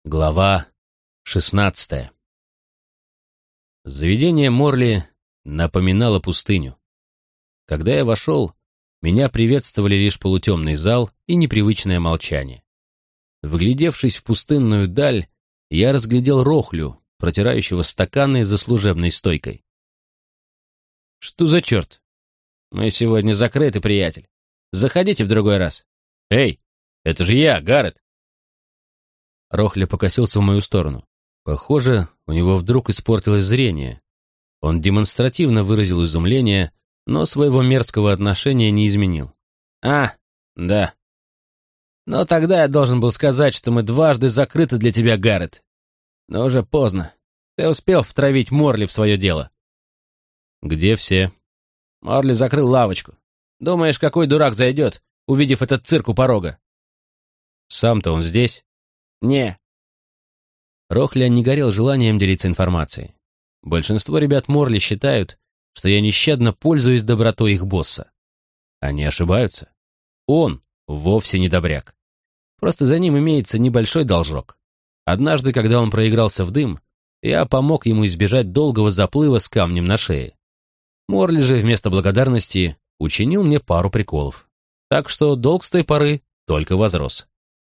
Глава 16. Заведение Морли напоминало пустыню. Когда я вошел, меня приветствовали лишь полутемный зал и непривычное молчание. Вглядевшись в пустынную даль, я разглядел Рохлю, протирающего стаканы за служебной стойкой. «Что за черт? Мы сегодня закрыты, приятель. Заходите в другой раз. Эй, это же я, Гаррет!» Рохля покосился в мою сторону. Похоже, у него вдруг испортилось зрение. Он демонстративно выразил изумление, но своего мерзкого отношения не изменил. «А, да. Но тогда я должен был сказать, что мы дважды закрыты для тебя, Гаррет. Но уже поздно. Ты успел втравить Морли в свое дело». «Где все?» «Морли закрыл лавочку. Думаешь, какой дурак зайдет, увидев этот цирк у порога?» «Сам-то он здесь?» «Не». Рохля не горел желанием делиться информацией. Большинство ребят Морли считают, что я нещадно пользуюсь добротой их босса. Они ошибаются. Он вовсе не добряк. Просто за ним имеется небольшой должок. Однажды, когда он проигрался в дым, я помог ему избежать долгого заплыва с камнем на шее. Морли же вместо благодарности учинил мне пару приколов. Так что долг с той поры только возрос.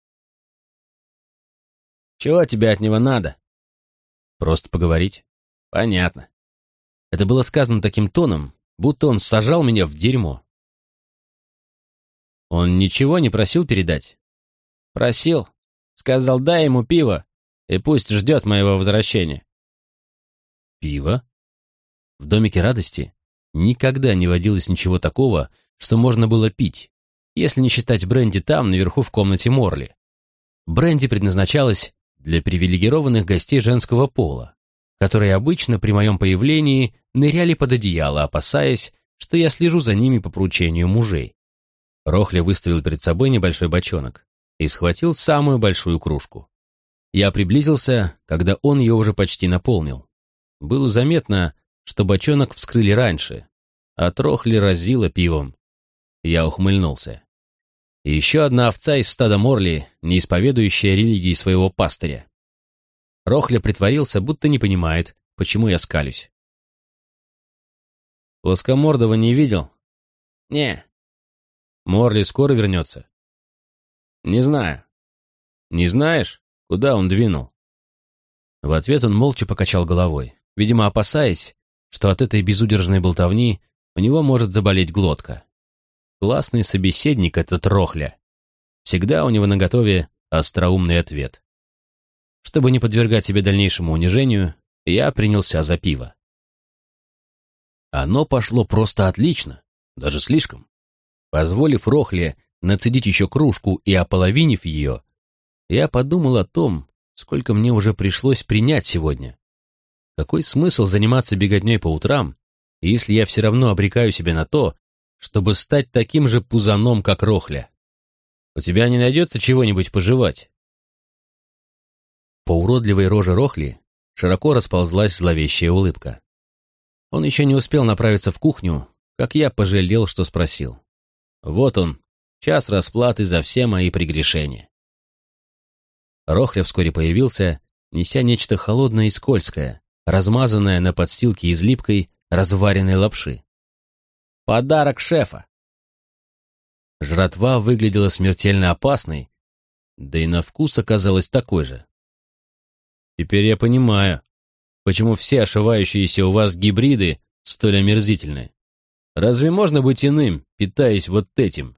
«Чего тебе от него надо?» «Просто поговорить». «Понятно». Это было сказано таким тоном, будто он сажал меня в дерьмо. «Он ничего не просил передать?» «Просил. Сказал, дай ему пиво, и пусть ждет моего возвращения». «Пиво?» В домике радости никогда не водилось ничего такого, что можно было пить, если не считать бренди там, наверху в комнате Морли. Бренди предназначалась для привилегированных гостей женского пола, которые обычно при моем появлении ныряли под одеяло, опасаясь, что я слежу за ними по поручению мужей. Рохля выставил перед собой небольшой бочонок и схватил самую большую кружку. Я приблизился, когда он ее уже почти наполнил. Было заметно, что бочонок вскрыли раньше. От Рохли разило пивом. Я ухмыльнулся. И еще одна овца из стада Морли, не исповедующая религии своего пастыря. Рохля притворился, будто не понимает, почему я скалюсь. «Плоскомордого не видел?» «Не». «Морли скоро вернется?» «Не знаю». «Не знаешь, куда он двинул?» В ответ он молча покачал головой, видимо, опасаясь, что от этой безудержной болтовни у него может заболеть глотка. Классный собеседник этот Рохля. Всегда у него наготове остроумный ответ. Чтобы не подвергать себе дальнейшему унижению, я принялся за пиво. Оно пошло просто отлично, даже слишком. Позволив Рохле нацедить еще кружку и ополовинив ее, я подумал о том, сколько мне уже пришлось принять сегодня. Какой смысл заниматься беготней по утрам, если я все равно обрекаю себя на то, чтобы стать таким же пузаном, как Рохля? У тебя не найдется чего-нибудь пожевать?» По уродливой роже Рохли широко расползлась зловещая улыбка. Он еще не успел направиться в кухню, как я пожалел, что спросил. Вот он, час расплаты за все мои прегрешения. Рохля вскоре появился, неся нечто холодное и скользкое, размазанное на подстилке из липкой, разваренной лапши. «Подарок шефа!» Жратва выглядела смертельно опасной, да и на вкус оказалась такой же. «Теперь я понимаю, почему все ошивающиеся у вас гибриды столь омерзительны. Разве можно быть иным, питаясь вот этим?»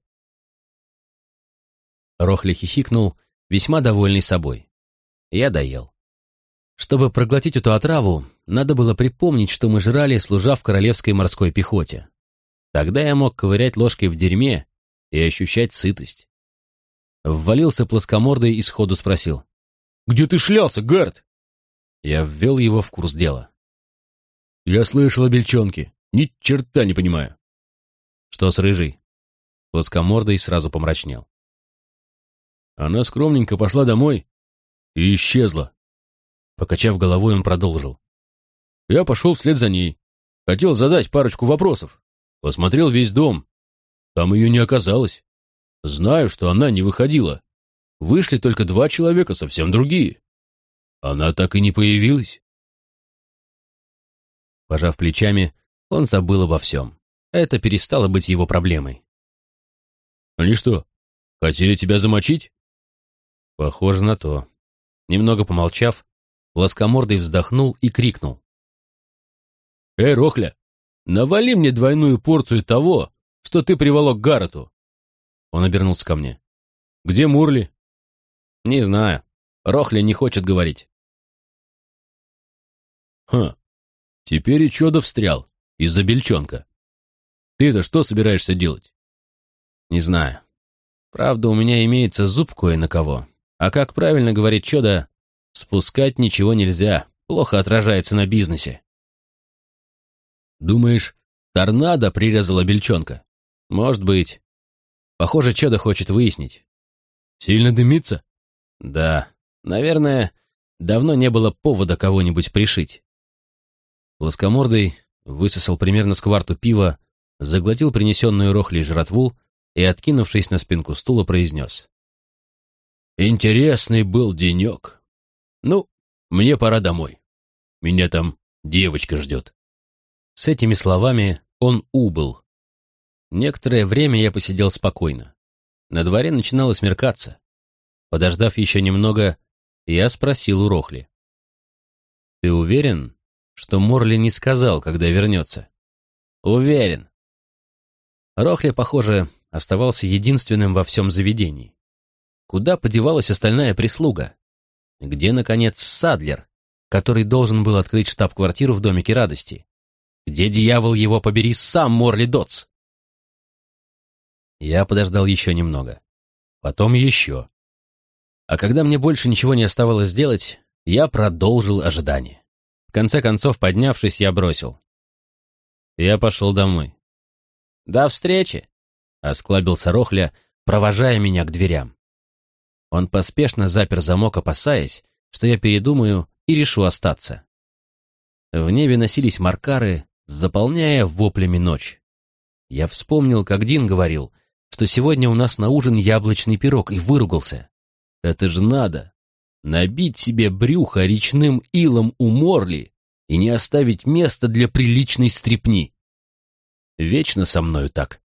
Рохля хихикнул, весьма довольный собой. Я доел. Чтобы проглотить эту отраву, надо было припомнить, что мы жрали, служа в королевской морской пехоте. Тогда я мог ковырять ложкой в дерьме и ощущать сытость. Ввалился плоскомордой и сходу спросил: «Где ты шлялся, Гаррет?» Я ввел его в курс дела. «Я слышал о бельчонке. Ни черта не понимаю». «Что с рыжей?» Плоскомордой сразу помрачнел. «Она скромненько пошла домой и исчезла». Покачав головой, он продолжил. «Я пошел вслед за ней. Хотел задать парочку вопросов. Посмотрел весь дом. Там ее не оказалось. Знаю, что она не выходила. Вышли только 2 человека, совсем другие. Она так и не появилась? Пожав плечами, он забыл обо всем. Это перестало быть его проблемой. Они что, хотели тебя замочить? Похоже на то. Немного помолчав, плоскомордый вздохнул и крикнул. «Эй, Рохля, навали мне двойную порцию того, что ты приволок к Гаррету!» Он обернулся ко мне. «Где Мурли?» «Не знаю. Рохля не хочет говорить». «Хм, теперь и чудо встрял из-за бельчонка. Ты-то что собираешься делать?» «Не знаю. Правда, у меня имеется зуб кое на кого. А как правильно говорит чудо, спускать ничего нельзя, плохо отражается на бизнесе». «Думаешь, торнадо прирезала бельчонка?» «Может быть. Похоже, чудо хочет выяснить». «Сильно дымится?» «Да. Наверное, давно не было повода кого-нибудь пришить». Плоскомордый высосал примерно с кварту пива, заглотил принесенную Рохлей жратву и, откинувшись на спинку стула, произнес. «Интересный был денек. Ну, мне пора домой. Меня там девочка ждет». С этими словами он убыл. Некоторое время я посидел спокойно. На дворе начинало смеркаться. Подождав еще немного, я спросил у Рохли. «Ты уверен, что Морли не сказал, когда вернется?» «Уверен». Рохли, похоже, оставался единственным во всем заведении. Куда подевалась остальная прислуга? Где, наконец, Садлер, который должен был открыть штаб-квартиру в домике радости? Где, дьявол его побери, сам Морли Дотс? Я подождал еще немного. Потом еще. А когда мне больше ничего не оставалось делать, я продолжил ожидание. В конце концов, поднявшись, я бросил. Я пошел домой. «До встречи!» — осклабился Рохля, провожая меня к дверям. Он поспешно запер замок, опасаясь, что я передумаю и решу остаться. В небе носились маркары, заполняя воплями ночь. Я вспомнил, как Дин говорил, что сегодня у нас на ужин яблочный пирог, и выругался. Это ж надо! Набить себе брюхо речным илом у Морли и не оставить места для приличной стряпни. Вечно со мною так.